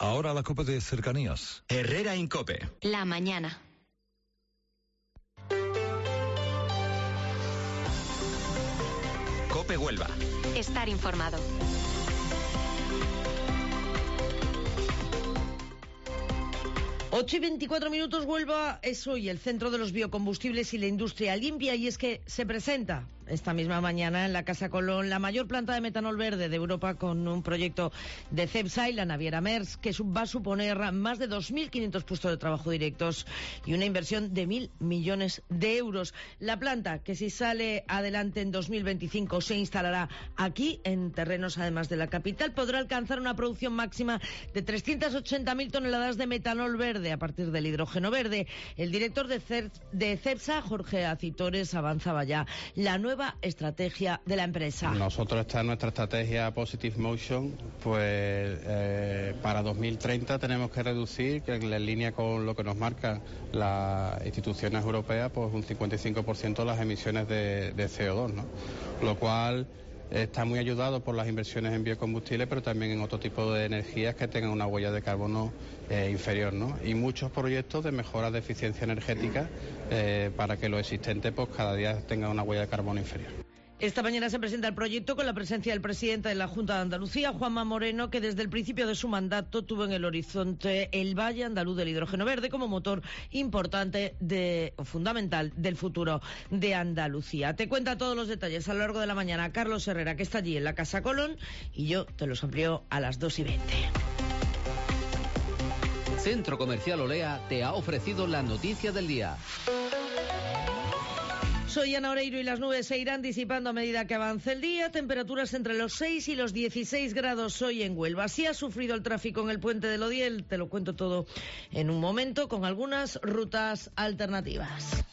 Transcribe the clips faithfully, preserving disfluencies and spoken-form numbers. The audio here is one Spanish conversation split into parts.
Ahora la COPE de cercanías. Herrera Incope. La mañana. COPE Huelva. Estar informado. ocho y veinticuatro minutos, Huelva es hoy el centro de los biocombustibles y la industria limpia, y es que se presenta esta misma mañana en la Casa Colón la mayor planta de metanol verde de Europa, con un proyecto de Cepsa y la naviera Maersk que va a suponer más de dos mil quinientos puestos de trabajo directos y una inversión de mil millones de euros. La planta, que si sale adelante en dos mil veinticinco se instalará aquí en terrenos además de la capital, podrá alcanzar una producción máxima de trescientas ochenta mil toneladas de metanol verde a partir del hidrógeno verde. El director de, Cer de Cepsa, Jorge Acitores, avanzaba ya la nueva estrategia de la empresa. Nosotros está en nuestra estrategia Positive Motion, pues eh, para dos mil treinta tenemos que reducir, que en línea con lo que nos marcan las instituciones europeas, pues un cincuenta y cinco por ciento las emisiones de, de C O dos, ¿no? Lo cual está muy ayudado por las inversiones en biocombustibles, pero también en otro tipo de energías que tengan una huella de carbono eh, inferior, ¿no? Y muchos proyectos de mejora de eficiencia energética eh, para que lo existente pues cada día tenga una huella de carbono inferior. Esta mañana se presenta el proyecto con la presencia del presidente de la Junta de Andalucía, Juanma Moreno, que desde el principio de su mandato tuvo en el horizonte el Valle Andaluz del Hidrógeno Verde como motor importante de, o fundamental del futuro de Andalucía. Te cuenta todos los detalles a lo largo de la mañana Carlos Herrera, que está allí en la Casa Colón, y yo te los amplío a las dos y veinte. Centro Comercial Olea te ha ofrecido la noticia del día. Soy Ana Oreiro y las nubes se irán disipando a medida que avance el día. Temperaturas entre los seis y los dieciséis grados hoy en Huelva. Si ha sufrido el tráfico en el puente del Odiel, te lo cuento todo en un momento, con algunas rutas alternativas.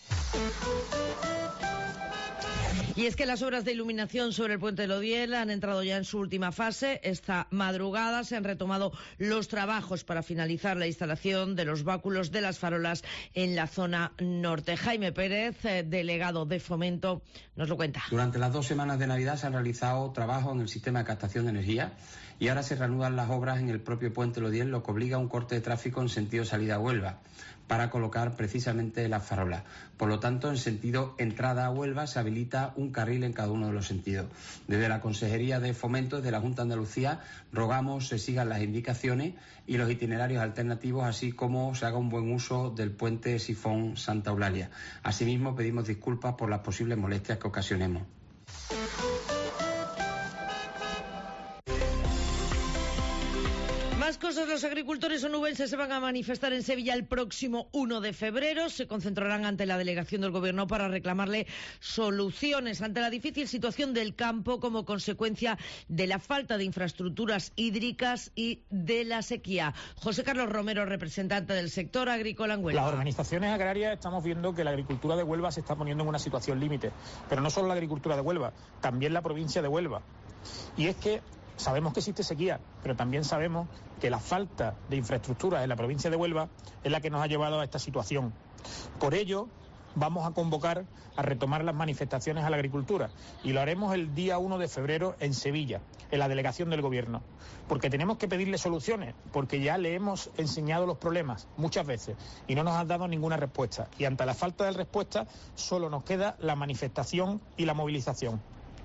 Y es que las obras de iluminación sobre el puente del Odiel han entrado ya en su última fase. Esta madrugada se han retomado los trabajos para finalizar la instalación de los báculos de las farolas en la zona norte. Jaime Pérez, delegado de Fomento, nos lo cuenta. Durante las dos semanas de Navidad se han realizado trabajos en el sistema de captación de energía y ahora se reanudan las obras en el propio puente del Odiel, lo que obliga a un corte de tráfico en sentido salida a Huelva para colocar precisamente las farolas. Por lo tanto, en sentido entrada a Huelva se habilita un carril en cada uno de los sentidos. Desde la Consejería de Fomento, desde la Junta de Andalucía, rogamos se sigan las indicaciones y los itinerarios alternativos, así como se haga un buen uso del puente Sifón Santa Eulalia. Asimismo, pedimos disculpas por las posibles molestias que ocasionemos. Más cosas, los agricultores onubenses se van a manifestar en Sevilla el próximo uno de febrero. Se concentrarán ante la delegación del Gobierno para reclamarle soluciones ante la difícil situación del campo como consecuencia de la falta de infraestructuras hídricas y de la sequía. José Carlos Romero, representante del sector agrícola en Huelva. Las organizaciones agrarias estamos viendo que la agricultura de Huelva se está poniendo en una situación límite, pero no solo la agricultura de Huelva, también la provincia de Huelva. Y es que sabemos que existe sequía, pero también sabemos que la falta de infraestructuras en la provincia de Huelva es la que nos ha llevado a esta situación. Por ello, vamos a convocar a retomar las manifestaciones a la agricultura y lo haremos el día uno de febrero en Sevilla, en la delegación del Gobierno, porque tenemos que pedirle soluciones, porque ya le hemos enseñado los problemas muchas veces y no nos han dado ninguna respuesta. Y ante la falta de respuesta solo nos queda la manifestación y la movilización.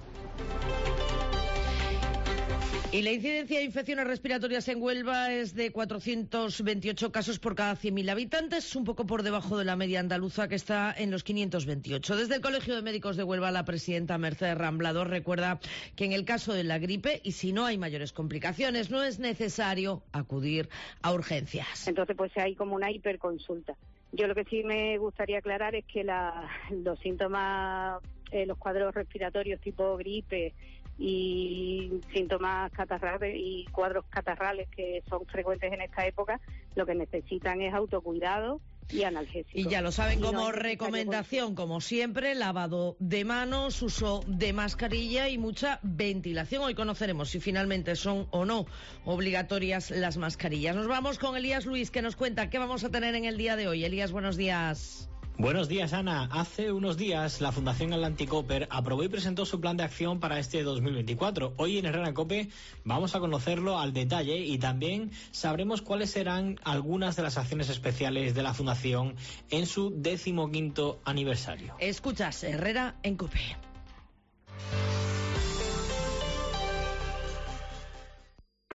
Y la incidencia de infecciones respiratorias en Huelva es de cuatrocientos veintiocho casos por cada cien mil habitantes, un poco por debajo de la media andaluza, que está en los quinientos veintiocho. Desde el Colegio de Médicos de Huelva, la presidenta Mercedes Ramblador recuerda que en el caso de la gripe, y si no hay mayores complicaciones, no es necesario acudir a urgencias. Entonces, pues hay como una hiperconsulta. Yo lo que sí me gustaría aclarar es que la, los síntomas, eh, los cuadros respiratorios tipo gripe y síntomas catarrales y cuadros catarrales que son frecuentes en esta época, lo que necesitan es autocuidado y analgésicos. Y ya lo saben, y como no recomendación, como siempre, lavado de manos, uso de mascarilla y mucha ventilación. Hoy conoceremos si finalmente son o no obligatorias las mascarillas. Nos vamos con Elías Luis, que nos cuenta qué vamos a tener en el día de hoy. Elías, buenos días. Buenos días, Ana. Hace unos días la Fundación Atlantic Copper aprobó y presentó su plan de acción para este dos mil veinticuatro. Hoy en Herrera Cope vamos a conocerlo al detalle y también sabremos cuáles serán algunas de las acciones especiales de la Fundación en su decimoquinto aniversario. Escuchas Herrera en Cope.